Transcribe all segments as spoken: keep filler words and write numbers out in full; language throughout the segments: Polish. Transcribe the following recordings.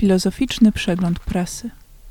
Filozoficzny przegląd prasy.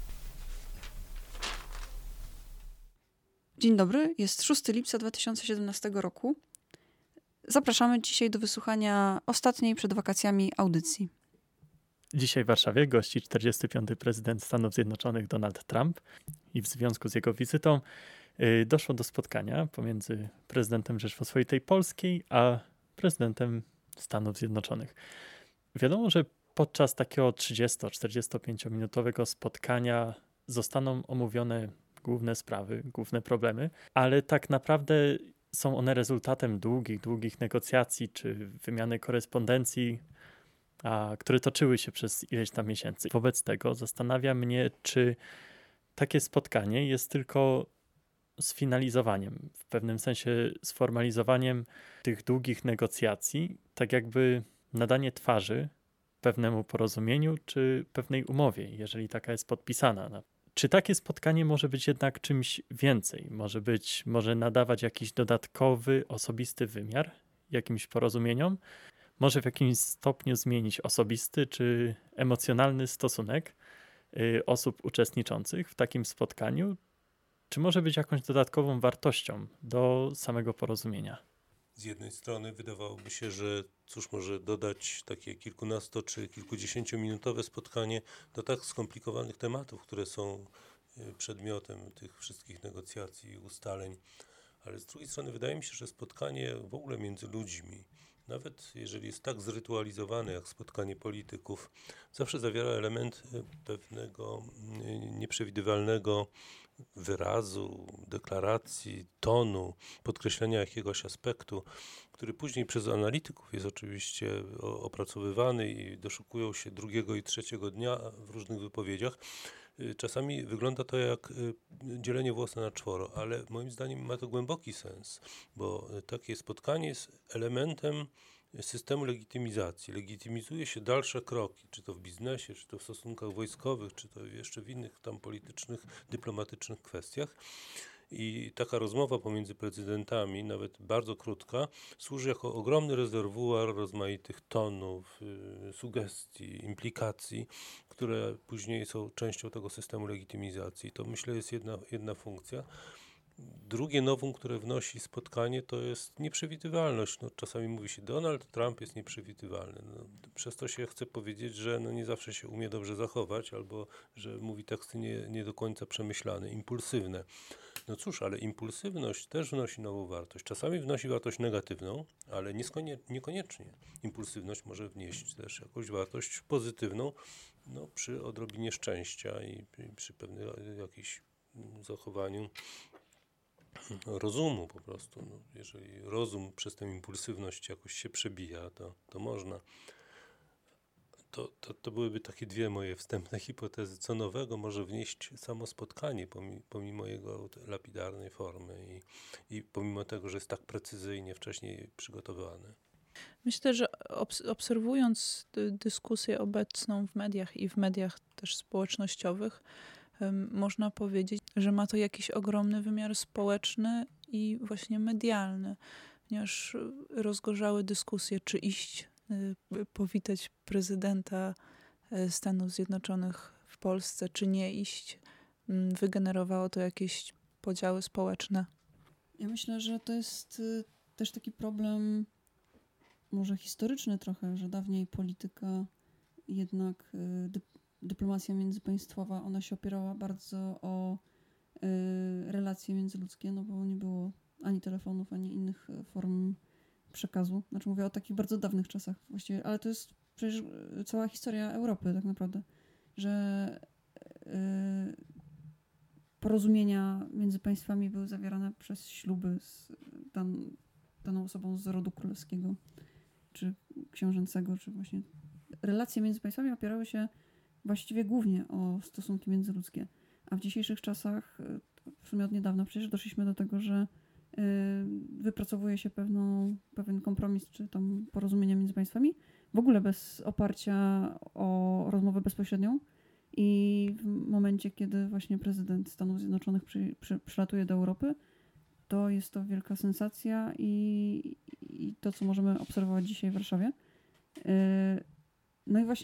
Dzień dobry, jest szóstego lipca dwa tysiące siedemnastego roku. Zapraszamy dzisiaj do wysłuchania ostatniej przed wakacjami audycji. Dzisiaj w Warszawie gości czterdziesty piąty prezydent Stanów Zjednoczonych Donald Trump i w związku z jego wizytą y, doszło do spotkania pomiędzy prezydentem Rzeczpospolitej Polskiej a prezydentem Stanów Zjednoczonych. Wiadomo, że podczas takiego trzydziesto-czterdziestopięciominutowego spotkania zostaną omówione główne sprawy, główne problemy, ale tak naprawdę są one rezultatem długich, długich negocjacji czy wymiany korespondencji, a, które toczyły się przez ileś tam miesięcy. Wobec tego zastanawia mnie, czy takie spotkanie jest tylko sfinalizowaniem, w pewnym sensie sformalizowaniem tych długich negocjacji, tak jakby nadanie twarzy pewnemu porozumieniu czy pewnej umowie, jeżeli taka jest podpisana. Czy takie spotkanie może być jednak czymś więcej? Może być, może nadawać jakiś dodatkowy, osobisty wymiar jakimś porozumieniom? Może w jakimś stopniu zmienić osobisty czy emocjonalny stosunek y, osób uczestniczących w takim spotkaniu? Czy może być jakąś dodatkową wartością do samego porozumienia? Z jednej strony wydawałoby się, że cóż może dodać takie kilkunasto czy kilkudziesięciominutowe spotkanie do tak skomplikowanych tematów, które są przedmiotem tych wszystkich negocjacji i ustaleń. Ale z drugiej strony wydaje mi się, że spotkanie w ogóle między ludźmi, nawet jeżeli jest tak zrytualizowane jak spotkanie polityków, zawsze zawiera element pewnego nieprzewidywalnego wyrazu, deklaracji, tonu, podkreślenia jakiegoś aspektu, który później przez analityków jest oczywiście opracowywany i doszukują się drugiego i trzeciego dnia w różnych wypowiedziach. Czasami wygląda to jak dzielenie włosa na czworo, ale moim zdaniem ma to głęboki sens, bo takie spotkanie jest elementem systemu legitymizacji. Legitymizuje się dalsze kroki, czy to w biznesie, czy to w stosunkach wojskowych, czy to jeszcze w innych tam politycznych, dyplomatycznych kwestiach. I taka rozmowa pomiędzy prezydentami, nawet bardzo krótka, służy jako ogromny rezerwuar rozmaitych tonów, y, sugestii, implikacji, które później są częścią tego systemu legitymizacji. To myślę jest jedna, jedna funkcja. Drugie nowum, które wnosi spotkanie, to jest nieprzewidywalność. No, czasami mówi się, Donald Trump jest nieprzewidywalny. No, przez to się chce powiedzieć, że no, nie zawsze się umie dobrze zachować, albo że mówi teksty nie, nie do końca przemyślane, impulsywne. No cóż, ale impulsywność też wnosi nową wartość. Czasami wnosi wartość negatywną, ale niekoniecznie. Impulsywność może wnieść też jakąś wartość pozytywną, no, przy odrobinie szczęścia i, i przy pewnym jakimś zachowaniu rozumu po prostu. No, jeżeli rozum przez tę impulsywność jakoś się przebija, to, to można. To, to, to byłyby takie dwie moje wstępne hipotezy, co nowego może wnieść samo spotkanie, pomimo, pomimo jego lapidarnej formy i, i pomimo tego, że jest tak precyzyjnie wcześniej przygotowane. Myślę, że obs- obserwując dy- dyskusję obecną w mediach i w mediach też społecznościowych, um, można powiedzieć, że ma to jakiś ogromny wymiar społeczny i właśnie medialny, ponieważ rozgorzały dyskusje, czy iść y, powitać prezydenta y, Stanów Zjednoczonych w Polsce, czy nie iść. Y, wygenerowało to jakieś podziały społeczne. Ja myślę, że to jest y, też taki problem może historyczny trochę, że dawniej polityka, jednak y, dyp- dyplomacja międzypaństwowa, ona się opierała bardzo o y, relacje międzyludzkie, no bo nie było ani telefonów, ani innych form przekazu. Znaczy mówię o takich bardzo dawnych czasach właściwie, ale to jest przecież cała historia Europy tak naprawdę, że y, porozumienia między państwami były zawierane przez śluby z dan, daną osobą z rodu królewskiego, czy książęcego, czy właśnie relacje między państwami opierały się właściwie głównie o stosunki międzyludzkie. A w dzisiejszych czasach, w sumie od niedawna przecież doszliśmy do tego, że wypracowuje się pewną, pewien kompromis, czy tam porozumienia między państwami, w ogóle bez oparcia o rozmowę bezpośrednią. I w momencie, kiedy właśnie prezydent Stanów Zjednoczonych przy, przy, przylatuje do Europy, to jest to wielka sensacja i, i to, co możemy obserwować dzisiaj w Warszawie. No i właśnie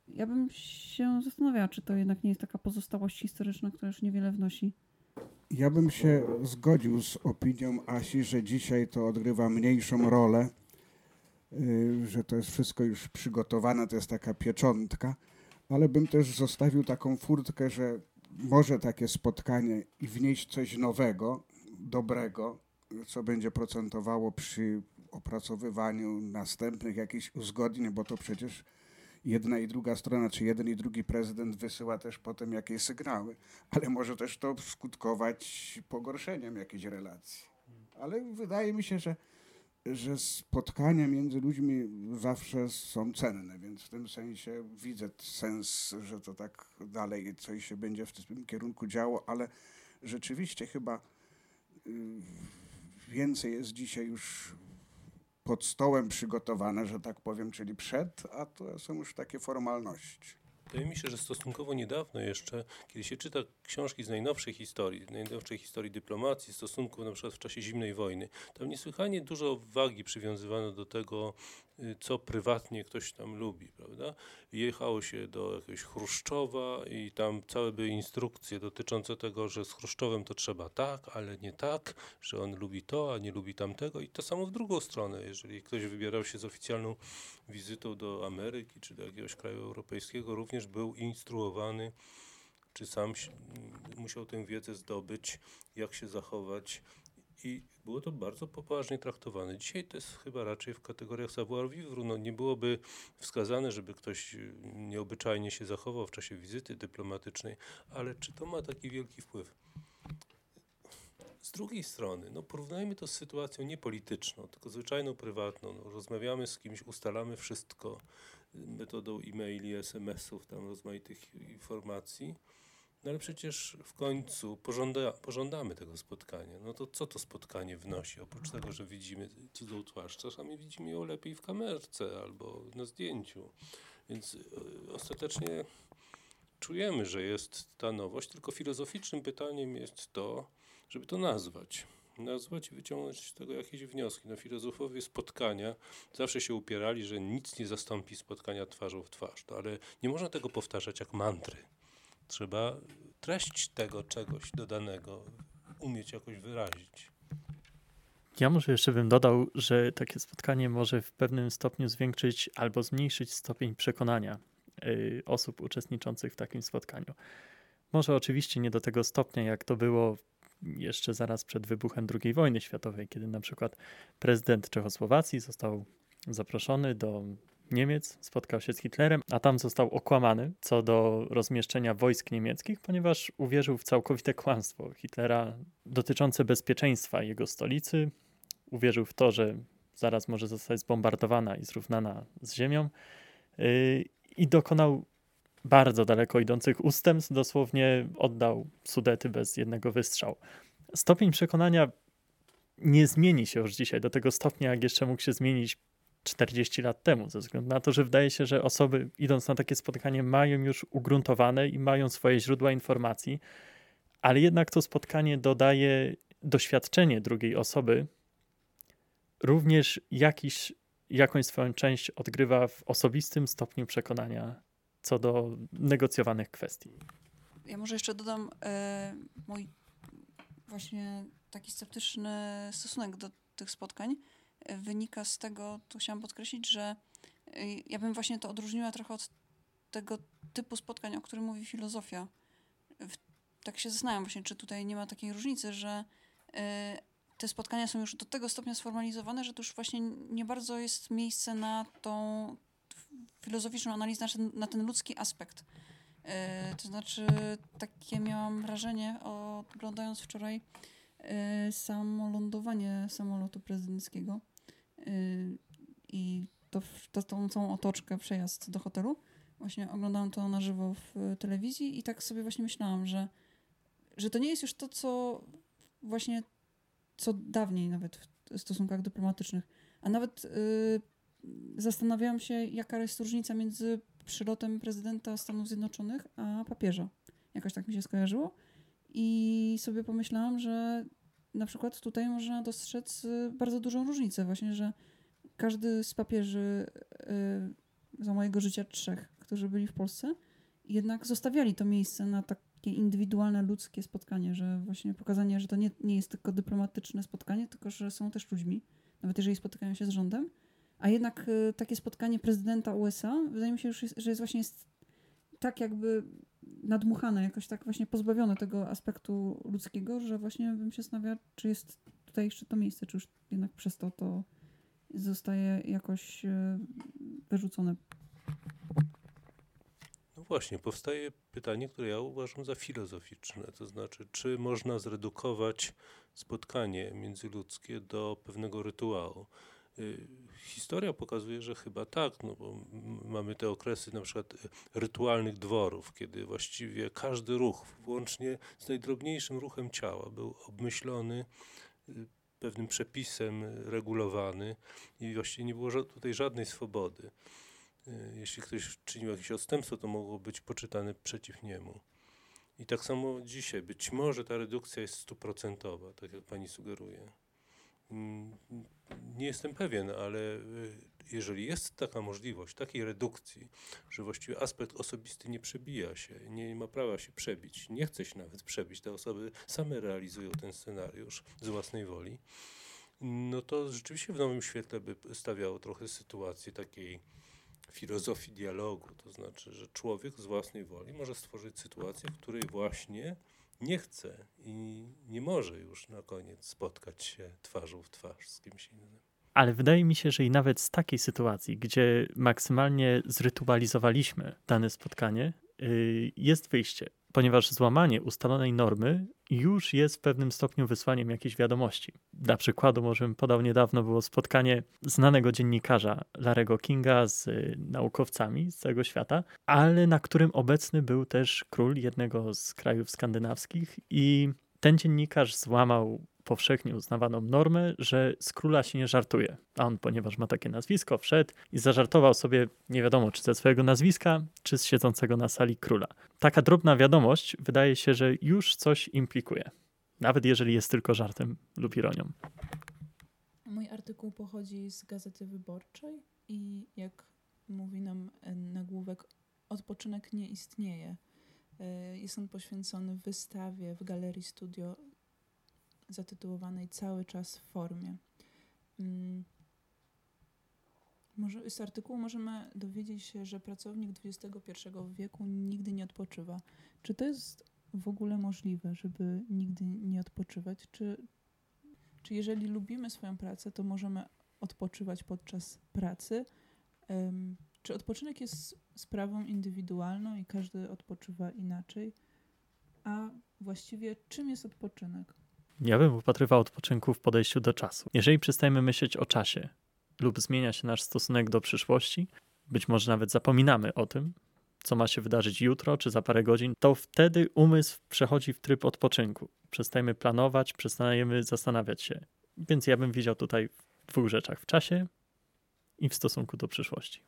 Ja bym się zastanawiała, czy to jednak nie jest taka pozostałość historyczna, która już niewiele wnosi. Ja bym się zgodził z opinią Asi, że dzisiaj to odgrywa mniejszą rolę, yy, że to jest wszystko już przygotowane, to jest taka pieczątka, ale bym też zostawił taką furtkę, że może takie spotkanie i wnieść coś nowego, dobrego, co będzie procentowało przy opracowywaniu następnych jakichś uzgodnień, bo to przecież jedna i druga strona, czy jeden i drugi prezydent wysyła też potem jakieś sygnały, ale może też to skutkować pogorszeniem jakiejś relacji. Ale wydaje mi się, że, że spotkania między ludźmi zawsze są cenne, więc w tym sensie widzę sens, że to tak dalej coś się będzie w tym kierunku działo, ale rzeczywiście chyba y, więcej jest dzisiaj już pod stołem przygotowane, że tak powiem, czyli przed, a to są już takie formalności. Wydaje mi się, że stosunkowo niedawno jeszcze, kiedy się czyta książki z najnowszej historii, najnowszej historii dyplomacji, stosunków na przykład w czasie zimnej wojny, tam niesłychanie dużo wagi przywiązywano do tego, co prywatnie ktoś tam lubi, prawda? Jechało się do jakiegoś Chruszczowa i tam całe były instrukcje dotyczące tego, że z Chruszczowem to trzeba tak, ale nie tak, że on lubi to, a nie lubi tamtego i to samo w drugą stronę. Jeżeli ktoś wybierał się z oficjalną wizytą do Ameryki czy do jakiegoś kraju europejskiego, również był instruowany, czy sam musiał tę wiedzę zdobyć, jak się zachować. I było to bardzo poważnie traktowane. Dzisiaj to jest chyba raczej w kategoriach savoir-vivre. No, nie byłoby wskazane, żeby ktoś nieobyczajnie się zachował w czasie wizyty dyplomatycznej, ale czy to ma taki wielki wpływ? Z drugiej strony, no porównajmy to z sytuacją nie polityczną, tylko zwyczajną, prywatną. No, rozmawiamy z kimś, ustalamy wszystko metodą e-maili, es em esów, tam rozmaitych informacji. No ale przecież w końcu pożąda, pożądamy tego spotkania. No to co to spotkanie wnosi? Oprócz tego, że widzimy cudzą twarz, czasami widzimy ją lepiej w kamerce albo na zdjęciu. Więc y, ostatecznie czujemy, że jest ta nowość, tylko filozoficznym pytaniem jest to, żeby to nazwać. Nazwać i wyciągnąć z tego jakieś wnioski. No filozofowie spotkania zawsze się upierali, że nic nie zastąpi spotkania twarzą w twarz. No, ale nie można tego powtarzać jak mantry. Trzeba treść tego czegoś dodanego umieć jakoś wyrazić. Ja może jeszcze bym dodał, że takie spotkanie może w pewnym stopniu zwiększyć albo zmniejszyć stopień przekonania y, osób uczestniczących w takim spotkaniu. Może oczywiście nie do tego stopnia, jak to było jeszcze zaraz przed wybuchem drugiej wojny światowej, kiedy na przykład prezydent Czechosłowacji został zaproszony do Niemiec, spotkał się z Hitlerem, a tam został okłamany co do rozmieszczenia wojsk niemieckich, ponieważ uwierzył w całkowite kłamstwo Hitlera dotyczące bezpieczeństwa jego stolicy. Uwierzył w to, że zaraz może zostać zbombardowana i zrównana z ziemią yy, i dokonał bardzo daleko idących ustępstw, dosłownie oddał Sudety bez jednego wystrzału. Stopień przekonania nie zmieni się już dzisiaj do tego stopnia, jak jeszcze mógł się zmienić czterdzieści lat temu, ze względu na to, że wydaje się, że osoby idąc na takie spotkanie mają już ugruntowane i mają swoje źródła informacji, ale jednak to spotkanie dodaje doświadczenie drugiej osoby, również jakiś, jakąś swoją część odgrywa w osobistym stopniu przekonania co do negocjowanych kwestii. Ja może jeszcze dodam e, mój właśnie taki sceptyczny stosunek do tych spotkań e, wynika z tego, tu chciałam podkreślić, że e, ja bym właśnie to odróżniła trochę od tego typu spotkań, o którym mówi filozofia. W, tak się zastanawiam właśnie, czy tutaj nie ma takiej różnicy, że e, te spotkania są już do tego stopnia sformalizowane, że to już właśnie nie bardzo jest miejsce na tą filozoficzną analizę, na ten, na ten ludzki aspekt. Yy, to znaczy, takie miałam wrażenie, oglądając wczoraj yy, samo lądowanie samolotu prezydenckiego yy, i to, to, tą całą otoczkę, przejazd do hotelu. Właśnie oglądałam to na żywo w telewizji i tak sobie właśnie myślałam, że, że to nie jest już to, co właśnie co dawniej nawet w stosunkach dyplomatycznych. A nawet yy, zastanawiałam się, jaka jest różnica między przylotem prezydenta Stanów Zjednoczonych a papieża. Jakoś tak mi się skojarzyło. I sobie pomyślałam, że na przykład tutaj można dostrzec bardzo dużą różnicę. Właśnie, że każdy z papieży yy, za mojego życia trzech, którzy byli w Polsce, jednak zostawiali to miejsce na takie indywidualne, ludzkie spotkanie, że właśnie pokazanie, że to nie, nie jest tylko dyplomatyczne spotkanie, tylko że są też ludźmi, nawet jeżeli spotykają się z rządem. A jednak y, takie spotkanie prezydenta U S A, wydaje mi się, już jest, że jest właśnie jest tak jakby nadmuchane, jakoś tak właśnie pozbawione tego aspektu ludzkiego, że właśnie bym się zastanawiała, czy jest tutaj jeszcze to miejsce, czy już jednak przez to to zostaje jakoś y, wyrzucone. No właśnie, powstaje pytanie, które ja uważam za filozoficzne, to znaczy, czy można zredukować spotkanie międzyludzkie do pewnego rytuału. Y, Historia pokazuje, że chyba tak, no bo m- mamy te okresy na przykład y, rytualnych dworów, kiedy właściwie każdy ruch, włącznie z najdrobniejszym ruchem ciała, był obmyślony y, pewnym przepisem y, regulowany i właściwie nie było ża- tutaj żadnej swobody. Y, Jeśli ktoś czynił jakieś odstępstwo, to mogło być poczytane przeciw niemu. I tak samo dzisiaj, być może ta redukcja jest stuprocentowa, tak jak pani sugeruje. Mm, Nie jestem pewien, ale y, jeżeli jest taka możliwość, takiej redukcji, że właściwie aspekt osobisty nie przebija się, nie ma prawa się przebić, nie chce się nawet przebić, te osoby same realizują ten scenariusz z własnej woli, no to rzeczywiście w nowym świetle by stawiało trochę sytuację takiej filozofii dialogu, to znaczy, że człowiek z własnej woli może stworzyć sytuację, w której właśnie nie chce i nie może już na koniec spotkać się twarzą w twarz z kimś innym. Ale wydaje mi się, że i nawet z takiej sytuacji, gdzie maksymalnie zrytualizowaliśmy dane spotkanie, yy, jest wyjście, ponieważ złamanie ustalonej normy już jest w pewnym stopniu wysłaniem jakiejś wiadomości. Dla przykładu, może bym podał, niedawno było spotkanie znanego dziennikarza Larry'ego Kinga z y, naukowcami z całego świata, ale na którym obecny był też król jednego z krajów skandynawskich i ten dziennikarz złamał powszechnie uznawaną normę, że z króla się nie żartuje. A on, ponieważ ma takie nazwisko, wszedł i zażartował sobie, nie wiadomo czy ze swojego nazwiska, czy z siedzącego na sali króla. Taka drobna wiadomość wydaje się, że już coś implikuje. Nawet jeżeli jest tylko żartem lub ironią. Mój artykuł pochodzi z Gazety Wyborczej i jak mówi nam nagłówek, odpoczynek nie istnieje. Jest on poświęcony wystawie w Galerii Studio zatytułowanej Cały czas w formie. Może z artykułu możemy dowiedzieć się, że pracownik dwudziestego pierwszego wieku nigdy nie odpoczywa. Czy to jest w ogóle możliwe, żeby nigdy nie odpoczywać? Czy, czy jeżeli lubimy swoją pracę, to możemy odpoczywać podczas pracy? Um, czy odpoczynek jest sprawą indywidualną i każdy odpoczywa inaczej? A właściwie czym jest odpoczynek? Ja bym upatrywał odpoczynku w podejściu do czasu. Jeżeli przestajemy myśleć o czasie lub zmienia się nasz stosunek do przyszłości, być może nawet zapominamy o tym, co ma się wydarzyć jutro czy za parę godzin, to wtedy umysł przechodzi w tryb odpoczynku. Przestajemy planować, przestajemy zastanawiać się. Więc ja bym widział tutaj w dwóch rzeczach. W czasie i w stosunku do przyszłości.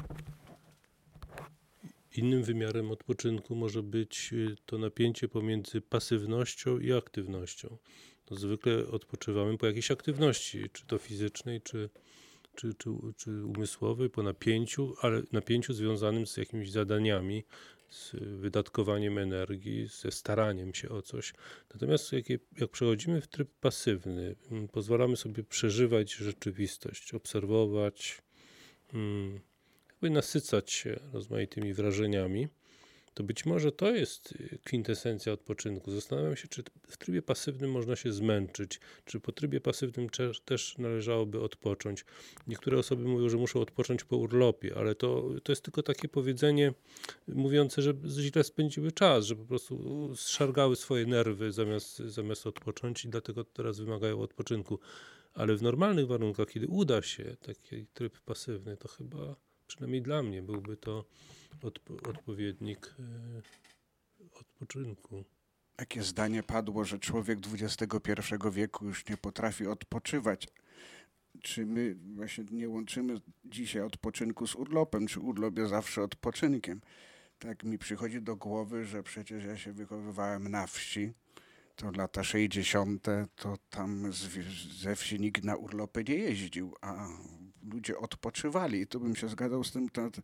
Innym wymiarem odpoczynku może być to napięcie pomiędzy pasywnością i aktywnością. No, zwykle odpoczywamy po jakiejś aktywności, czy to fizycznej, czy, czy, czy, czy umysłowej, po napięciu, ale napięciu związanym z jakimiś zadaniami, z wydatkowaniem energii, ze staraniem się o coś. Natomiast jak, jak przechodzimy w tryb pasywny, pozwalamy sobie przeżywać rzeczywistość, obserwować, hmm, nasycać się rozmaitymi wrażeniami, to być może to jest kwintesencja odpoczynku. Zastanawiam się, czy w trybie pasywnym można się zmęczyć, czy po trybie pasywnym też należałoby odpocząć. Niektóre osoby mówią, że muszą odpocząć po urlopie, ale to, to jest tylko takie powiedzenie mówiące, że źle spędziły czas, że po prostu zszargały swoje nerwy zamiast, zamiast odpocząć i dlatego teraz wymagają odpoczynku. Ale w normalnych warunkach, kiedy uda się taki tryb pasywny, to chyba przynajmniej dla mnie byłby to odpo- odpowiednik y, odpoczynku. Takie zdanie padło, że człowiek dwudziestego pierwszego wieku już nie potrafi odpoczywać. Czy my właśnie nie łączymy dzisiaj odpoczynku z urlopem, czy urlop jest zawsze odpoczynkiem? Tak mi przychodzi do głowy, że przecież ja się wychowywałem na wsi, to lata sześćdziesiąte, to tam z, ze wsi nikt na urlopy nie jeździł, a ludzie odpoczywali. I tu bym się zgadzał z tym, to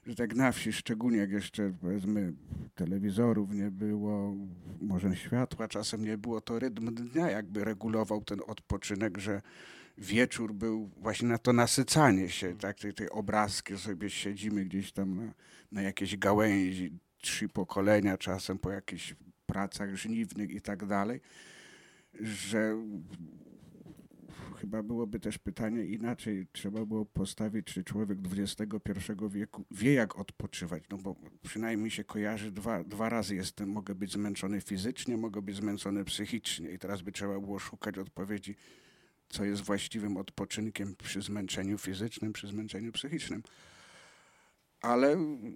że tak na wsi, szczególnie jak jeszcze powiedzmy telewizorów nie było, może światła czasem nie było, to rytm dnia jakby regulował ten odpoczynek, że wieczór był właśnie na to nasycanie się, tak, tej, tej obrazki, sobie siedzimy gdzieś tam na, na jakiejś gałęzi, trzy pokolenia czasem po jakichś pracach żniwnych i tak dalej, że chyba byłoby też pytanie inaczej, trzeba było postawić, czy człowiek dwudziestego pierwszego wieku wie, jak odpoczywać, no bo przynajmniej mi się kojarzy dwa, dwa razy jestem, mogę być zmęczony fizycznie, mogę być zmęczony psychicznie i teraz by trzeba było szukać odpowiedzi, co jest właściwym odpoczynkiem przy zmęczeniu fizycznym, przy zmęczeniu psychicznym. Ale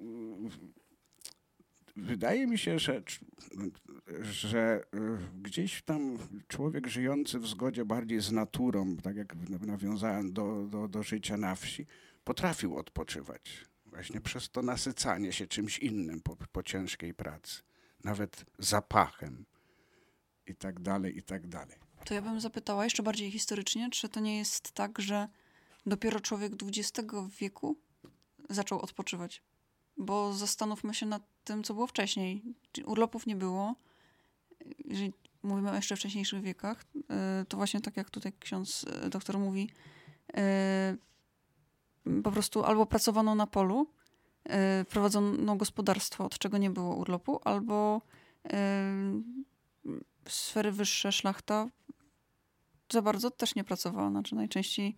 wydaje mi się, że, że gdzieś tam człowiek żyjący w zgodzie bardziej z naturą, tak jak nawiązałem do, do, do życia na wsi, potrafił odpoczywać. Właśnie przez to nasycanie się czymś innym po, po ciężkiej pracy. Nawet zapachem i tak dalej, i tak dalej. To ja bym zapytała jeszcze bardziej historycznie, czy to nie jest tak, że dopiero człowiek dwudziestego wieku zaczął odpoczywać? Bo zastanówmy się nad tym, co było wcześniej. Urlopów nie było. Jeżeli mówimy o jeszcze wcześniejszych wiekach, to właśnie tak jak tutaj ksiądz doktor mówi, po prostu albo pracowano na polu, prowadzono gospodarstwo, od czego nie było urlopu, albo sfery wyższe, szlachta za bardzo też nie pracowała. Znaczy najczęściej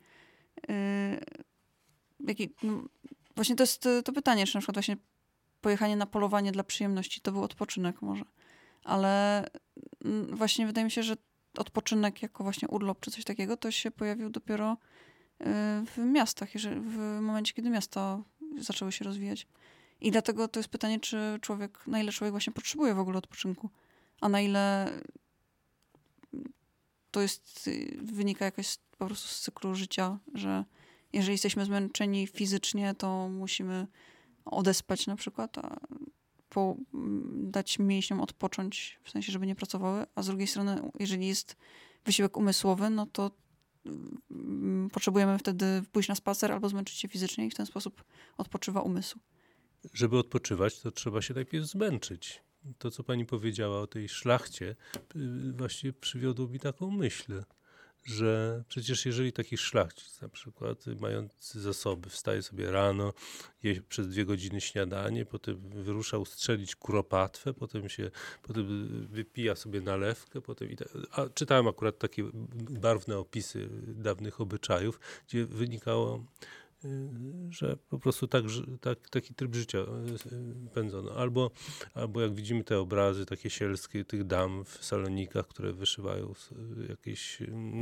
jaki, no, właśnie to jest to pytanie, czy na przykład właśnie pojechanie na polowanie dla przyjemności to był odpoczynek może. Ale właśnie wydaje mi się, że odpoczynek jako właśnie urlop czy coś takiego to się pojawił dopiero w miastach, jeżeli, w momencie, kiedy miasta zaczęły się rozwijać. I dlatego to jest pytanie, czy człowiek, na ile człowiek właśnie potrzebuje w ogóle odpoczynku, a na ile to jest, wynika jakoś po prostu z cyklu życia, że jeżeli jesteśmy zmęczeni fizycznie, to musimy odespać na przykład, a po, dać mięśniom odpocząć, w sensie, żeby nie pracowały, a z drugiej strony, jeżeli jest wysiłek umysłowy, no to mm, potrzebujemy wtedy pójść na spacer albo zmęczyć się fizycznie i w ten sposób odpoczywa umysł. Żeby odpoczywać, to trzeba się najpierw zmęczyć. To, co pani powiedziała o tej szlachcie, właśnie przywiodło mi taką myśl, że przecież jeżeli taki szlachcic na przykład mający zasoby wstaje sobie rano, je przez dwie godziny śniadanie, potem wyrusza ustrzelić kuropatwę, potem się potem wypija sobie nalewkę, potem i ta, a czytałem akurat takie barwne opisy dawnych obyczajów, gdzie wynikało, że po prostu tak, tak, taki tryb życia pędzono. Albo, albo jak widzimy te obrazy takie sielskie tych dam w salonikach, które wyszywają jakieś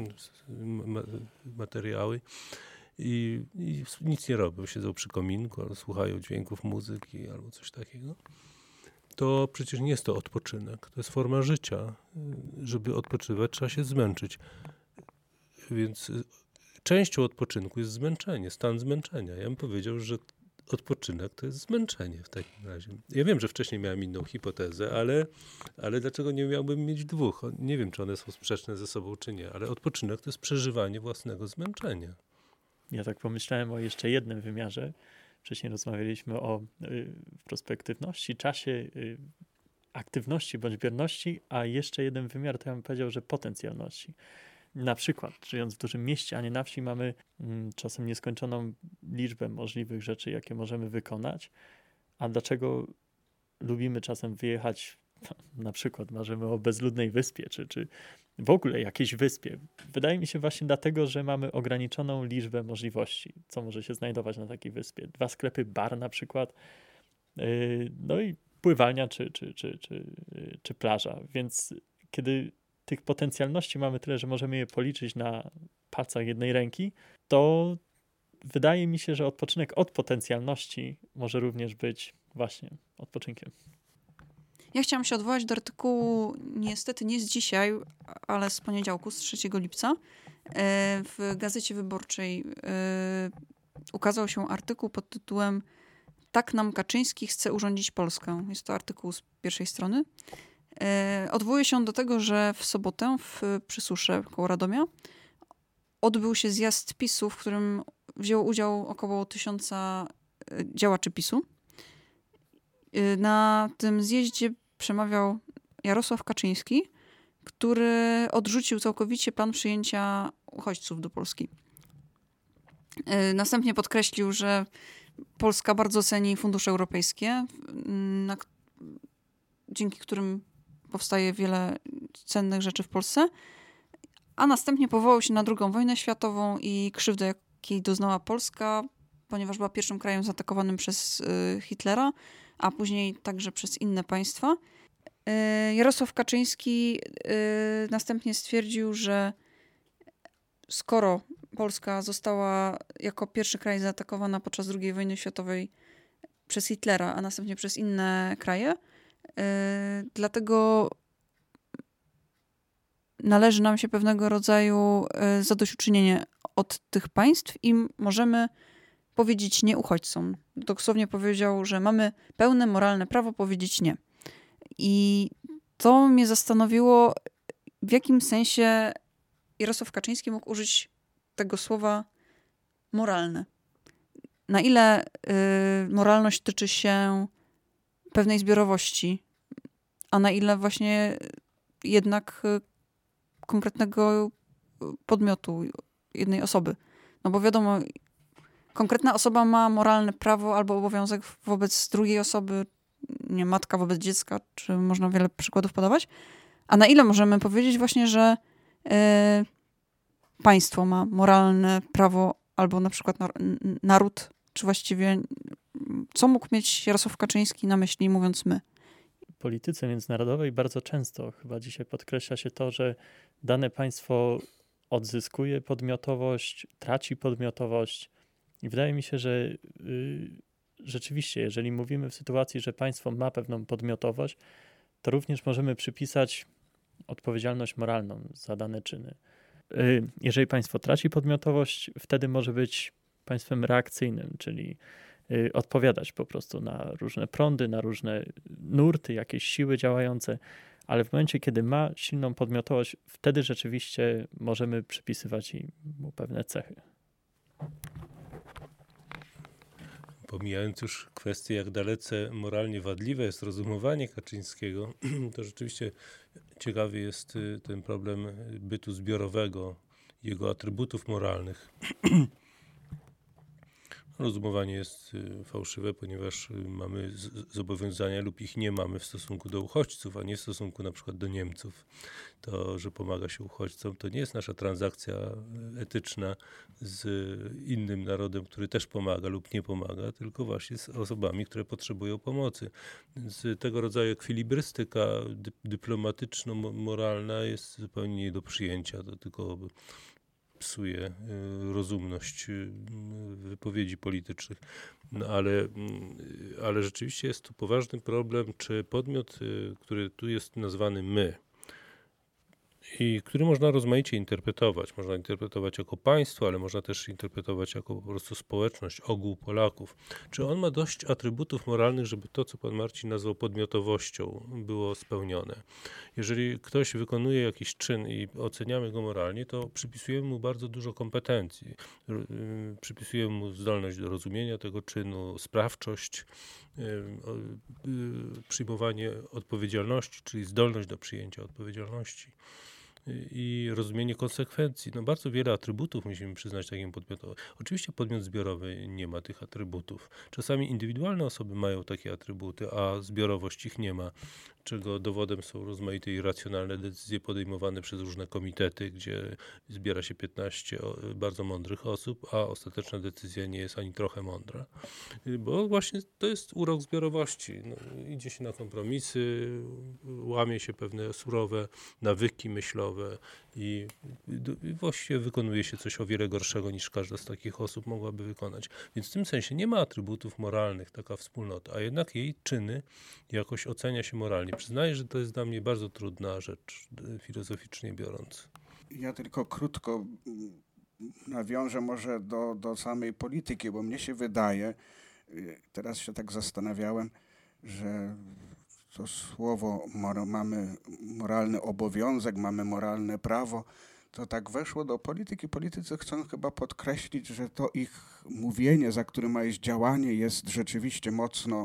materiały i, i nic nie robią. Siedzą przy kominku, albo słuchają dźwięków muzyki, albo coś takiego. To przecież nie jest to odpoczynek. To jest forma życia. Żeby odpoczywać, trzeba się zmęczyć. Więc częścią odpoczynku jest zmęczenie, stan zmęczenia. Ja bym powiedział, że odpoczynek to jest zmęczenie w takim razie. Ja wiem, że wcześniej miałem inną hipotezę, ale, ale dlaczego nie miałbym mieć dwóch? Nie wiem, czy one są sprzeczne ze sobą, czy nie, ale odpoczynek to jest przeżywanie własnego zmęczenia. Ja tak pomyślałem o jeszcze jednym wymiarze. Wcześniej rozmawialiśmy o y, perspektywności, czasie, y, aktywności bądź bierności, a jeszcze jeden wymiar to ja bym powiedział, że potencjalności. Na przykład, żyjąc w dużym mieście, a nie na wsi, mamy mm, czasem nieskończoną liczbę możliwych rzeczy, jakie możemy wykonać. A dlaczego lubimy czasem wyjechać, no, na przykład marzymy o bezludnej wyspie, czy, czy w ogóle jakiejś wyspie? Wydaje mi się właśnie dlatego, że mamy ograniczoną liczbę możliwości, co może się znajdować na takiej wyspie. Dwa sklepy, bar na przykład, yy, no i pływalnia, czy, czy, czy, czy, yy, czy plaża. Więc kiedy tych potencjalności mamy tyle, że możemy je policzyć na palcach jednej ręki, to wydaje mi się, że odpoczynek od potencjalności może również być właśnie odpoczynkiem. Ja chciałam się odwołać do artykułu, niestety nie z dzisiaj, ale z poniedziałku, z trzeciego lipca. W Gazecie Wyborczej ukazał się artykuł pod tytułem "Tak nam Kaczyński chce urządzić Polskę". Jest to artykuł z pierwszej strony. Odwołuje się do tego, że w sobotę w Przysusze koło Radomia odbył się zjazd PiSu, w którym wzięło udział około tysiąca działaczy PiSu. Na tym zjeździe przemawiał Jarosław Kaczyński, który odrzucił całkowicie plan przyjęcia uchodźców do Polski. Następnie podkreślił, że Polska bardzo ceni fundusze europejskie, na, dzięki którym powstaje wiele cennych rzeczy w Polsce, a następnie powołał się na drugą wojnę światową i krzywdę, jakiej doznała Polska, ponieważ była pierwszym krajem zaatakowanym przez Hitlera, a później także przez inne państwa. Jarosław Kaczyński następnie stwierdził, że skoro Polska została jako pierwszy kraj zaatakowana podczas drugiej wojny światowej przez Hitlera, a następnie przez inne kraje, dlatego należy nam się pewnego rodzaju zadośćuczynienie od tych państw i możemy powiedzieć nie uchodźcom. Dosłownie powiedział, że mamy pełne moralne prawo powiedzieć nie. I to mnie zastanowiło, w jakim sensie Jarosław Kaczyński mógł użyć tego słowa moralne. Na ile y, moralność tyczy się pewnej zbiorowości, a na ile właśnie jednak y, konkretnego podmiotu, jednej osoby. No bo wiadomo, konkretna osoba ma moralne prawo albo obowiązek wobec drugiej osoby, nie, matka wobec dziecka, czy można wiele przykładów podawać. A na ile możemy powiedzieć właśnie, że y, państwo ma moralne prawo albo na przykład na, naród, czy właściwie co mógł mieć Jarosław Kaczyński na myśli, mówiąc my? W polityce międzynarodowej bardzo często chyba dzisiaj podkreśla się to, że dane państwo odzyskuje podmiotowość, traci podmiotowość i wydaje mi się, że yy, rzeczywiście, jeżeli mówimy w sytuacji, że państwo ma pewną podmiotowość, to również możemy przypisać odpowiedzialność moralną za dane czyny. Yy, jeżeli państwo traci podmiotowość, wtedy może być państwem reakcyjnym, czyli yy, odpowiadać po prostu na różne prądy, na różne nurty, jakieś siły działające, ale w momencie, kiedy ma silną podmiotowość, wtedy rzeczywiście możemy przypisywać mu pewne cechy. Pomijając już kwestię, jak dalece moralnie wadliwe jest rozumowanie Kaczyńskiego, to rzeczywiście ciekawy jest ten problem bytu zbiorowego, jego atrybutów moralnych. Rozumowanie jest fałszywe, ponieważ mamy zobowiązania lub ich nie mamy w stosunku do uchodźców, a nie w stosunku na przykład do Niemców. To, że pomaga się uchodźcom, to nie jest nasza transakcja etyczna z innym narodem, który też pomaga lub nie pomaga, tylko właśnie z osobami, które potrzebują pomocy. Więc tego rodzaju ekwilibrystyka dy- dyplomatyczno-moralna jest zupełnie nie do przyjęcia. To tylko psuje rozumność wypowiedzi politycznych. No ale, ale rzeczywiście jest to poważny problem, czy podmiot, który tu jest nazwany my, i który można rozmaicie interpretować. Można interpretować jako państwo, ale można też interpretować jako po prostu społeczność, ogół Polaków. Czy on ma dość atrybutów moralnych, żeby to, co pan Marcin nazwał podmiotowością, było spełnione? Jeżeli ktoś wykonuje jakiś czyn i oceniamy go moralnie, to przypisujemy mu bardzo dużo kompetencji. Przypisujemy mu zdolność do rozumienia tego czynu, sprawczość, przyjmowanie odpowiedzialności, czyli zdolność do przyjęcia odpowiedzialności i rozumienie konsekwencji. No bardzo wiele atrybutów musimy przyznać takim podmiotom. Oczywiście podmiot zbiorowy nie ma tych atrybutów. Czasami indywidualne osoby mają takie atrybuty, a zbiorowość ich nie ma, czego dowodem są rozmaite i racjonalne decyzje podejmowane przez różne komitety, gdzie zbiera się piętnaście bardzo mądrych osób, a ostateczna decyzja nie jest ani trochę mądra. Bo właśnie to jest urok zbiorowości. No, idzie się na kompromisy, łamie się pewne surowe nawyki myślowe, I, i właściwie wykonuje się coś o wiele gorszego, niż każda z takich osób mogłaby wykonać. Więc w tym sensie nie ma atrybutów moralnych taka wspólnota, a jednak jej czyny jakoś ocenia się moralnie. Przyznaję, że to jest dla mnie bardzo trudna rzecz, filozoficznie biorąc. Ja tylko krótko nawiążę może do, do samej polityki, bo mnie się wydaje, teraz się tak zastanawiałem, że to słowo mor- mamy moralny obowiązek, mamy moralne prawo, to tak weszło do polityki. Politycy chcą chyba podkreślić, że to ich mówienie, za którym ma iść działanie, jest rzeczywiście mocno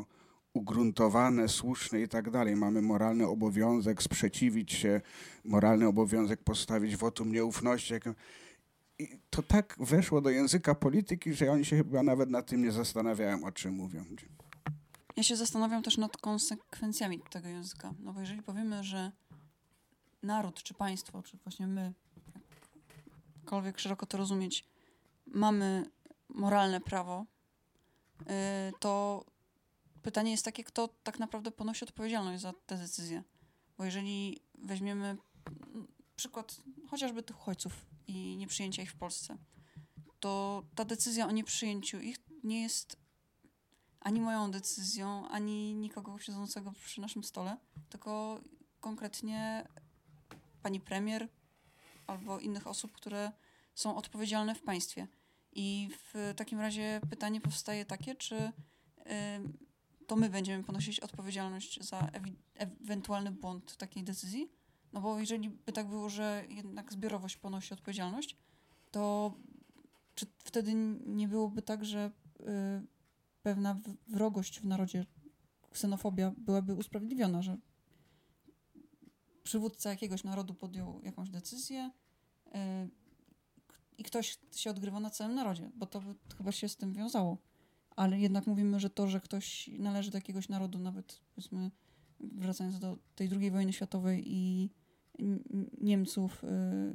ugruntowane, słuszne i tak dalej. Mamy moralny obowiązek sprzeciwić się, moralny obowiązek postawić wotum nieufności. I to tak weszło do języka polityki, że oni się chyba nawet nad tym nie zastanawiają, o czym mówią. Ja się zastanawiam też nad konsekwencjami tego języka. No bo jeżeli powiemy, że naród, czy państwo, czy właśnie my, jakkolwiek szeroko to rozumieć, mamy moralne prawo, yy, to pytanie jest takie, kto tak naprawdę ponosi odpowiedzialność za te decyzje. Bo jeżeli weźmiemy przykład chociażby tych uchodźców i nieprzyjęcia ich w Polsce, to ta decyzja o nieprzyjęciu ich nie jest ani moją decyzją, ani nikogo siedzącego przy naszym stole, tylko konkretnie pani premier albo innych osób, które są odpowiedzialne w państwie. I w takim razie pytanie powstaje takie, czy y, to my będziemy ponosić odpowiedzialność za ewi- ewentualny błąd takiej decyzji? No bo jeżeli by tak było, że jednak zbiorowość ponosi odpowiedzialność, to czy wtedy nie byłoby tak, że y, pewna wrogość w narodzie, ksenofobia byłaby usprawiedliwiona, że przywódca jakiegoś narodu podjął jakąś decyzję yy, i ktoś się odgrywa na całym narodzie, bo to by chyba się z tym wiązało. Ale jednak mówimy, że to, że ktoś należy do jakiegoś narodu, nawet powiedzmy wracając do tej drugiej wojny światowej i Niemców, yy,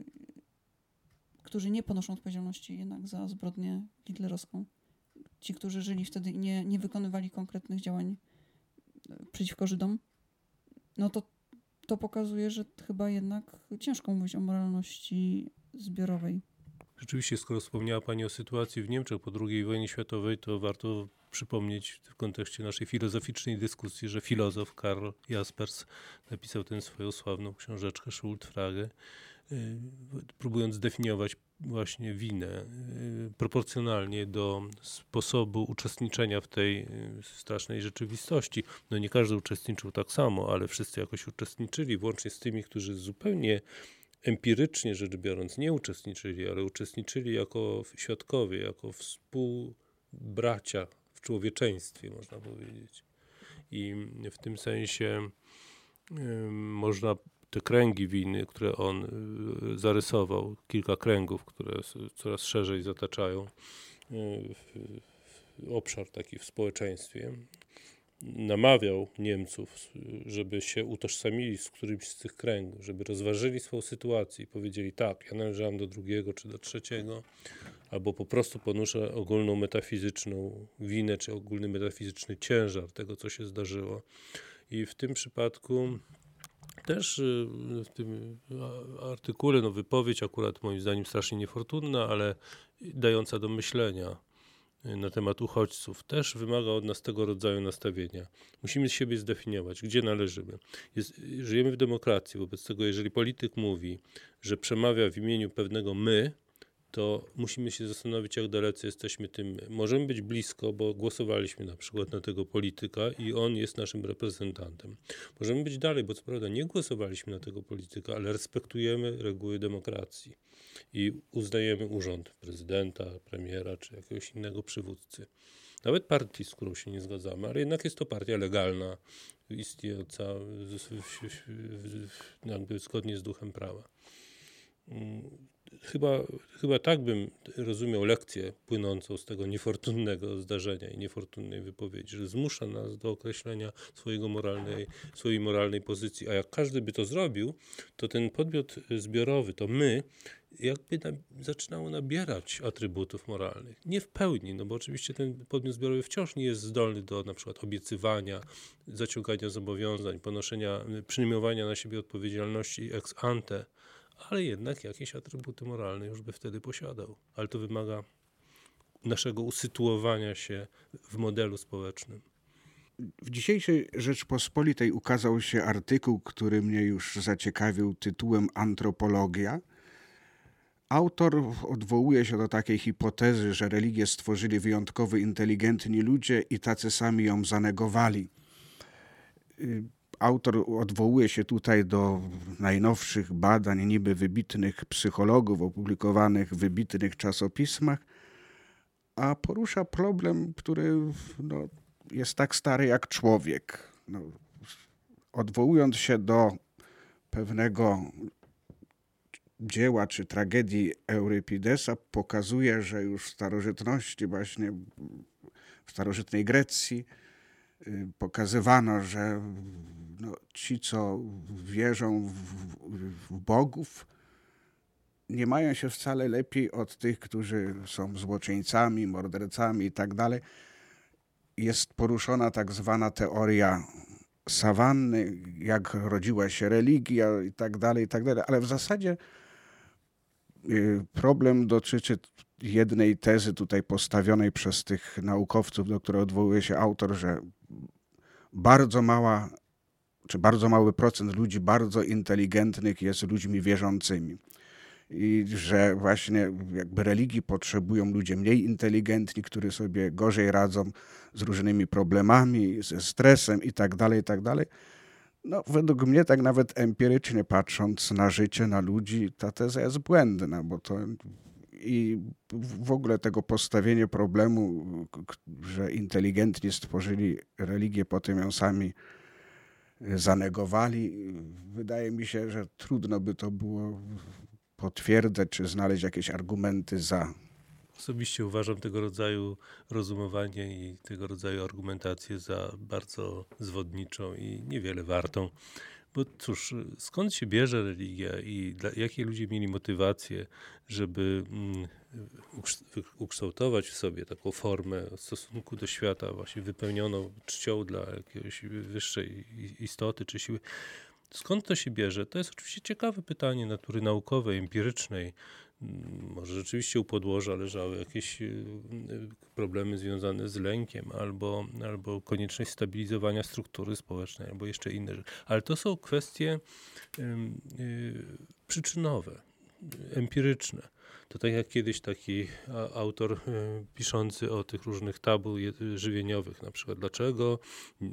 którzy nie ponoszą odpowiedzialności jednak za zbrodnię hitlerowską. Ci, którzy żyli wtedy i nie, nie wykonywali konkretnych działań przeciwko Żydom, no to to pokazuje, że chyba jednak ciężko mówić o moralności zbiorowej. Rzeczywiście, skoro wspomniała Pani o sytuacji w Niemczech po drugiej wojnie światowej, to warto przypomnieć w kontekście naszej filozoficznej dyskusji, że filozof Karl Jaspers napisał tę swoją sławną książeczkę Schuldfrage, próbując zdefiniować właśnie winę proporcjonalnie do sposobu uczestniczenia w tej strasznej rzeczywistości. No nie każdy uczestniczył tak samo, ale wszyscy jakoś uczestniczyli, włącznie z tymi, którzy zupełnie empirycznie rzecz biorąc nie uczestniczyli, ale uczestniczyli jako świadkowie, jako współbracia w człowieczeństwie, można powiedzieć. I w tym sensie y, można te kręgi winy, które on y, zarysował, kilka kręgów, które coraz szerzej zataczają y, w obszar taki w społeczeństwie, namawiał Niemców, żeby się utożsamili z którymś z tych kręgów, żeby rozważyli swoją sytuację i powiedzieli tak, ja należałem do drugiego czy do trzeciego, albo po prostu ponoszę ogólną metafizyczną winę, czy ogólny metafizyczny ciężar tego, co się zdarzyło. I w tym przypadku też w tym artykule, no wypowiedź akurat moim zdaniem strasznie niefortunna, ale dająca do myślenia na temat uchodźców, też wymaga od nas tego rodzaju nastawienia. Musimy z siebie zdefiniować, gdzie należymy. Jest, żyjemy w demokracji, wobec tego jeżeli polityk mówi, że przemawia w imieniu pewnego my, to musimy się zastanowić, jak dalece jesteśmy tym my. Możemy być blisko, bo głosowaliśmy na przykład na tego polityka i on jest naszym reprezentantem. Możemy być dalej, bo co prawda nie głosowaliśmy na tego polityka, ale respektujemy reguły demokracji i uznajemy urząd prezydenta, premiera czy jakiegoś innego przywódcy. Nawet partii, z którą się nie zgadzamy, ale jednak jest to partia legalna, istniejąca jakby zgodnie z duchem prawa. Chyba, chyba tak bym rozumiał lekcję płynącą z tego niefortunnego zdarzenia i niefortunnej wypowiedzi, że zmusza nas do określenia swojego moralnej, swojej moralnej pozycji. A jak każdy by to zrobił, to ten podmiot zbiorowy, to my, jakby na, zaczynało nabierać atrybutów moralnych. Nie w pełni, no bo oczywiście ten podmiot zbiorowy wciąż nie jest zdolny do na przykład obiecywania, zaciągania zobowiązań, ponoszenia, przyjmowania na siebie odpowiedzialności ex ante, ale jednak jakieś atrybuty moralne już by wtedy posiadał. Ale to wymaga naszego usytuowania się w modelu społecznym. W dzisiejszej Rzeczpospolitej ukazał się artykuł, który mnie już zaciekawił tytułem Antropologia. Autor odwołuje się do takiej hipotezy, że religię stworzyli wyjątkowo inteligentni ludzie i tacy sami ją zanegowali. Autor odwołuje się tutaj do najnowszych badań niby wybitnych psychologów opublikowanych w wybitnych czasopismach, a porusza problem, który no, jest tak stary jak człowiek. No, odwołując się do pewnego dzieła czy tragedii Eurypidesa, pokazuje, że już w starożytności, właśnie w starożytnej Grecji, pokazywano, że no, ci, co wierzą w, w, w bogów, nie mają się wcale lepiej od tych, którzy są złoczyńcami, mordercami i tak dalej. Jest poruszona tak zwana teoria sawanny, jak rodziła się religia i tak dalej, i tak dalej. Ale w zasadzie problem dotyczy jednej tezy tutaj postawionej przez tych naukowców, do której odwołuje się autor, że bardzo mała, czy bardzo mały procent ludzi bardzo inteligentnych jest ludźmi wierzącymi. I że właśnie jakby religii potrzebują ludzie mniej inteligentni, którzy sobie gorzej radzą z różnymi problemami, ze stresem i tak dalej, i tak dalej. No, według mnie, tak nawet empirycznie patrząc na życie, na ludzi, ta teza jest błędna, bo to i w ogóle tego postawienie problemu, że inteligentni stworzyli religię, potem ją sami zanegowali, wydaje mi się, że trudno by to było potwierdzać, czy znaleźć jakieś argumenty za. Osobiście uważam tego rodzaju rozumowanie i tego rodzaju argumentację za bardzo zwodniczą i niewiele wartą. Bo cóż, skąd się bierze religia i dla, jakie ludzie mieli motywacje, żeby mm, ukształtować w sobie taką formę w stosunku do świata, właśnie wypełnioną czcią dla jakiejś wyższej istoty czy siły. Skąd to się bierze? To jest oczywiście ciekawe pytanie natury naukowej, empirycznej. Może rzeczywiście u podłoża leżały jakieś problemy związane z lękiem albo, albo konieczność stabilizowania struktury społecznej, albo jeszcze inne. Ale to są kwestie y, y, przyczynowe, empiryczne. To tak jak kiedyś taki autor y, piszący o tych różnych tabu żywieniowych, na przykład dlaczego, y,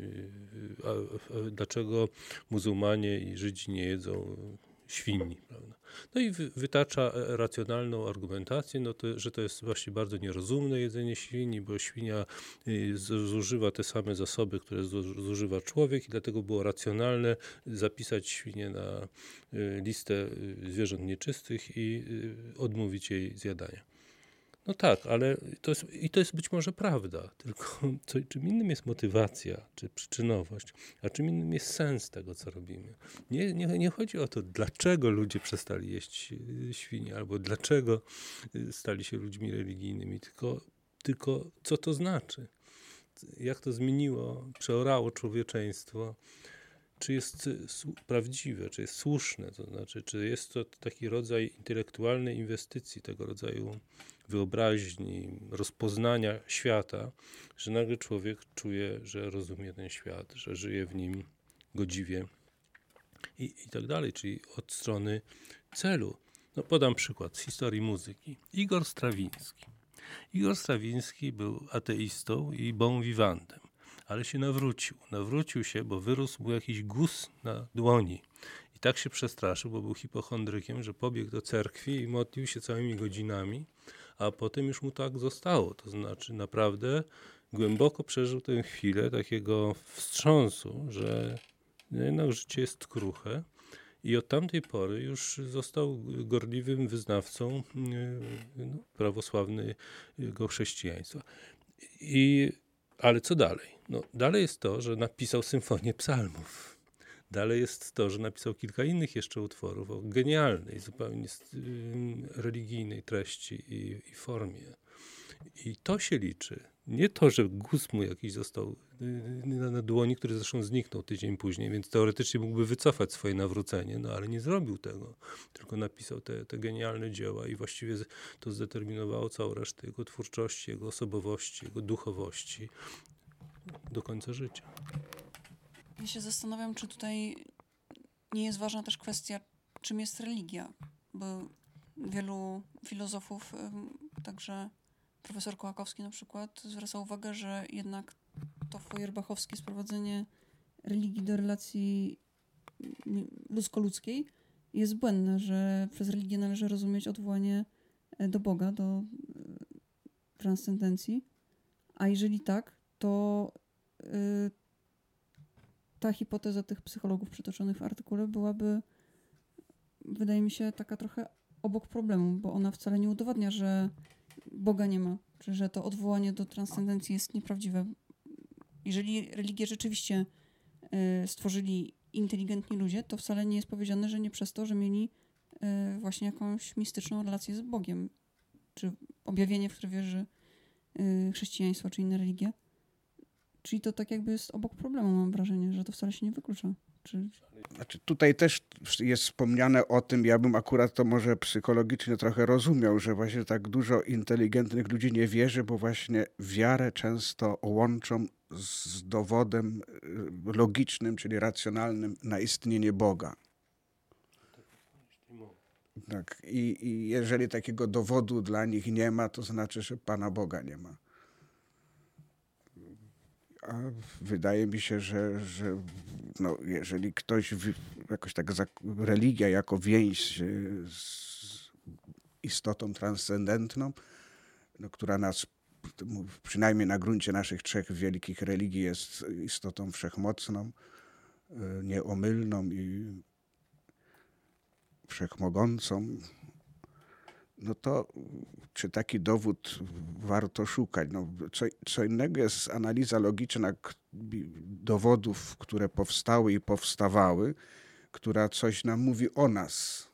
a, a, dlaczego muzułmanie i Żydzi nie jedzą świni, prawda? No i wytacza racjonalną argumentację, no to, że to jest właśnie bardzo nierozumne jedzenie świni, bo świnia zużywa te same zasoby, które zużywa człowiek i dlatego było racjonalne zapisać świnię na listę zwierząt nieczystych i odmówić jej zjadania. No tak, ale to jest, i to jest być może prawda, tylko co, czym innym jest motywacja, czy przyczynowość, a czym innym jest sens tego, co robimy. Nie, nie, nie chodzi o to, dlaczego ludzie przestali jeść świnie, albo dlaczego stali się ludźmi religijnymi, tylko, tylko co to znaczy, jak to zmieniło, przeorało człowieczeństwo, czy jest prawdziwe, czy jest słuszne, to znaczy, czy jest to taki rodzaj intelektualnej inwestycji, tego rodzaju wyobraźni, rozpoznania świata, że nagle człowiek czuje, że rozumie ten świat, że żyje w nim godziwie i, i tak dalej, czyli od strony celu. No podam przykład z historii muzyki. Igor Strawiński. Igor Strawiński był ateistą i bon vivantem, ale się nawrócił. Nawrócił się, bo wyrósł mu jakiś guz na dłoni. I tak się przestraszył, bo był hipochondrykiem, że pobiegł do cerkwi i modlił się całymi godzinami, a potem już mu tak zostało. To znaczy naprawdę głęboko przeżył tę chwilę takiego wstrząsu, że no, życie jest kruche. I od tamtej pory już został gorliwym wyznawcą no, prawosławnego chrześcijaństwa. I, ale co dalej? No, dalej jest to, że napisał symfonię psalmów. Dalej jest to, że napisał kilka innych jeszcze utworów o genialnej, zupełnie religijnej treści i, i formie. I to się liczy. Nie to, że guz mu jakiś został na, na dłoni, który zresztą zniknął tydzień później, więc teoretycznie mógłby wycofać swoje nawrócenie, no ale nie zrobił tego. Tylko napisał te, te genialne dzieła i właściwie to zdeterminowało całą resztę jego twórczości, jego osobowości, jego duchowości do końca życia. Ja się zastanawiam, czy tutaj nie jest ważna też kwestia, czym jest religia, bo wielu filozofów, także profesor Kołakowski na przykład, zwraca uwagę, że jednak to feuerbachowskie sprowadzenie religii do relacji ludzko-ludzkiej jest błędne, że przez religię należy rozumieć odwołanie do Boga, do transcendencji, a jeżeli tak, to y, ta hipoteza tych psychologów przytoczonych w artykule byłaby, wydaje mi się, taka trochę obok problemu, bo ona wcale nie udowadnia, że Boga nie ma, czy że to odwołanie do transcendencji jest nieprawdziwe. Jeżeli religię rzeczywiście y, stworzyli inteligentni ludzie, to wcale nie jest powiedziane, że nie przez to, że mieli y, właśnie jakąś mistyczną relację z Bogiem, czy objawienie, w które wierzy y, chrześcijaństwo, czy inne religie. Czyli to tak jakby jest obok problemu, mam wrażenie, że to wcale się nie wyklucza. Czy... Znaczy, tutaj też jest wspomniane o tym, ja bym akurat to może psychologicznie trochę rozumiał, że właśnie tak dużo inteligentnych ludzi nie wierzy, bo właśnie wiarę często łączą z dowodem logicznym, czyli racjonalnym na istnienie Boga. Tak. I, I jeżeli takiego dowodu dla nich nie ma, to znaczy, że Pana Boga nie ma. A wydaje mi się, że, że no, jeżeli ktoś w, jakoś tak za, religia jako więź z istotą transcendentną, no, która nas przynajmniej na gruncie naszych trzech wielkich religii jest istotą wszechmocną, nieomylną i wszechmogącą, no to czy taki dowód warto szukać? No, co, co innego jest analiza logiczna dowodów, które powstały i powstawały, która coś nam mówi o nas,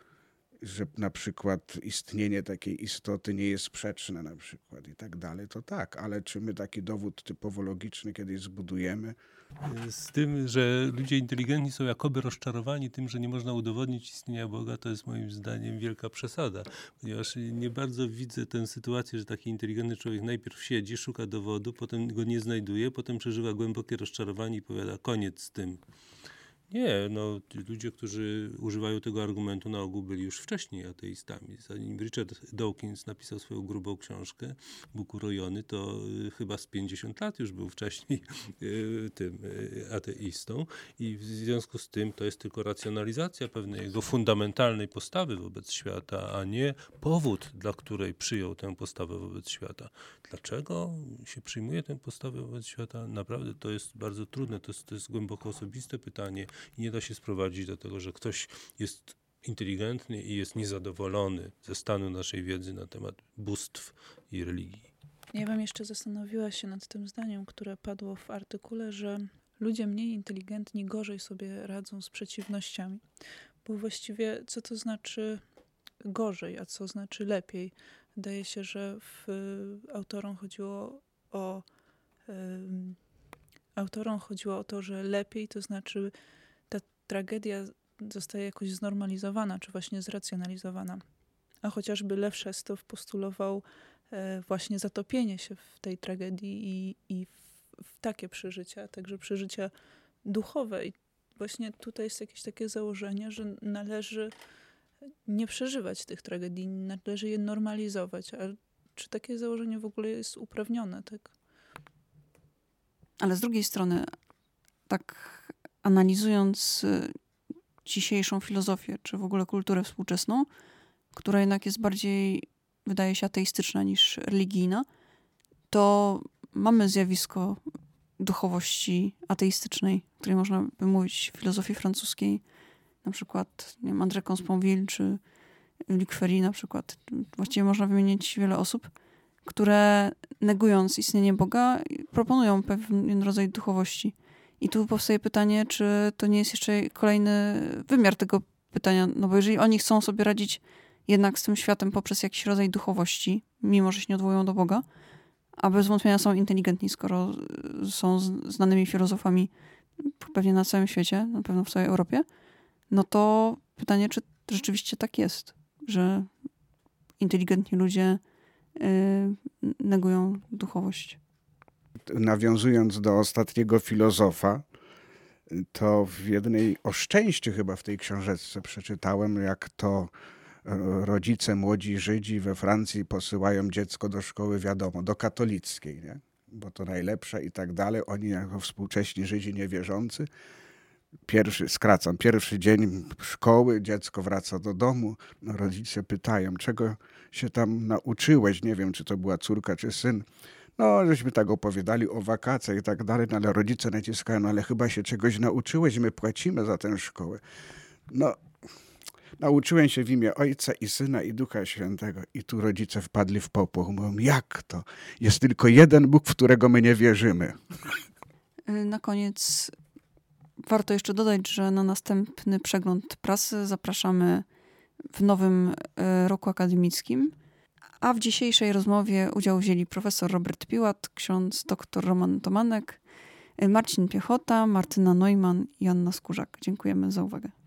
że na przykład istnienie takiej istoty nie jest sprzeczne na przykład i tak dalej, to tak, ale czy my taki dowód typowo logiczny kiedyś zbudujemy? Z tym, że ludzie inteligentni są jakoby rozczarowani tym, że nie można udowodnić istnienia Boga, to jest moim zdaniem wielka przesada, ponieważ nie bardzo widzę tę sytuację, że taki inteligentny człowiek najpierw siedzi, szuka dowodu, potem go nie znajduje, potem przeżywa głębokie rozczarowanie i powiada koniec z tym. Nie, no ludzie, którzy używają tego argumentu, na ogół byli już wcześniej ateistami. Zanim Richard Dawkins napisał swoją grubą książkę Bóg urojony, to y, chyba z pięćdziesiąt lat już był wcześniej y, tym y, ateistą i w związku z tym to jest tylko racjonalizacja pewnej jego fundamentalnej postawy wobec świata, a nie powód, dla której przyjął tę postawę wobec świata. Dlaczego się przyjmuje tę postawę wobec świata? Naprawdę to jest bardzo trudne, to jest, to jest głęboko osobiste pytanie. I nie da się sprowadzić do tego, że ktoś jest inteligentny i jest niezadowolony ze stanu naszej wiedzy na temat bóstw i religii. Ja bym jeszcze zastanowiła się nad tym zdaniem, które padło w artykule, że ludzie mniej inteligentni gorzej sobie radzą z przeciwnościami. Bo właściwie co to znaczy gorzej, a co znaczy lepiej? Wydaje się, że w, autorom chodziło o... Um, autorom chodziło o to, że lepiej to znaczy ta tragedia zostaje jakoś znormalizowana, czy właśnie zracjonalizowana. A chociażby Lew Szestow postulował e, właśnie zatopienie się w tej tragedii i, i w, w takie przeżycia, także przeżycia duchowe. I właśnie tutaj jest jakieś takie założenie, że należy nie przeżywać tych tragedii, należy je normalizować. A czy takie założenie w ogóle jest uprawnione? Tak? Ale z drugiej strony, tak analizując dzisiejszą filozofię, czy w ogóle kulturę współczesną, która jednak jest bardziej, wydaje się, ateistyczna niż religijna, to mamy zjawisko duchowości ateistycznej, której można by mówić w filozofii francuskiej, na przykład nie wiem, André Consponville czy Luc Ferry na przykład. Właściwie można wymienić wiele osób, które negując istnienie Boga proponują pewien rodzaj duchowości. I tu powstaje pytanie, czy to nie jest jeszcze kolejny wymiar tego pytania, no bo jeżeli oni chcą sobie radzić jednak z tym światem poprzez jakiś rodzaj duchowości, mimo że się nie odwołują do Boga, a bez wątpienia są inteligentni, skoro są znanymi filozofami pewnie na całym świecie, na pewno w całej Europie, no to pytanie, czy rzeczywiście tak jest, że inteligentni ludzie yy, negują duchowość. Nawiązując do ostatniego filozofa, to w jednej o szczęściu chyba w tej książeczce przeczytałem, jak to rodzice młodzi Żydzi we Francji posyłają dziecko do szkoły, wiadomo, do katolickiej, nie? Bo to najlepsze i tak dalej. Oni jako współcześni Żydzi niewierzący. Pierwszy, skracam, pierwszy dzień szkoły, dziecko wraca do domu, no rodzice pytają, czego się tam nauczyłeś, nie wiem, czy to była córka, czy syn. No, żeśmy tak opowiadali o wakacjach i tak dalej, no ale rodzice naciskają, no ale chyba się czegoś nauczyłeś, my płacimy za tę szkołę. No, nauczyłem się w imię Ojca i Syna i Ducha Świętego. I tu rodzice wpadli w popłoch. Mówią, jak to? Jest tylko jeden Bóg, w którego my nie wierzymy. Na koniec warto jeszcze dodać, że na następny przegląd prasy zapraszamy w nowym roku akademickim, a w dzisiejszej rozmowie udział wzięli profesor Robert Piłat, ksiądz dr Roman Tomanek, Marcin Piechota, Martyna Neumann i Anna Skórzak. Dziękujemy za uwagę.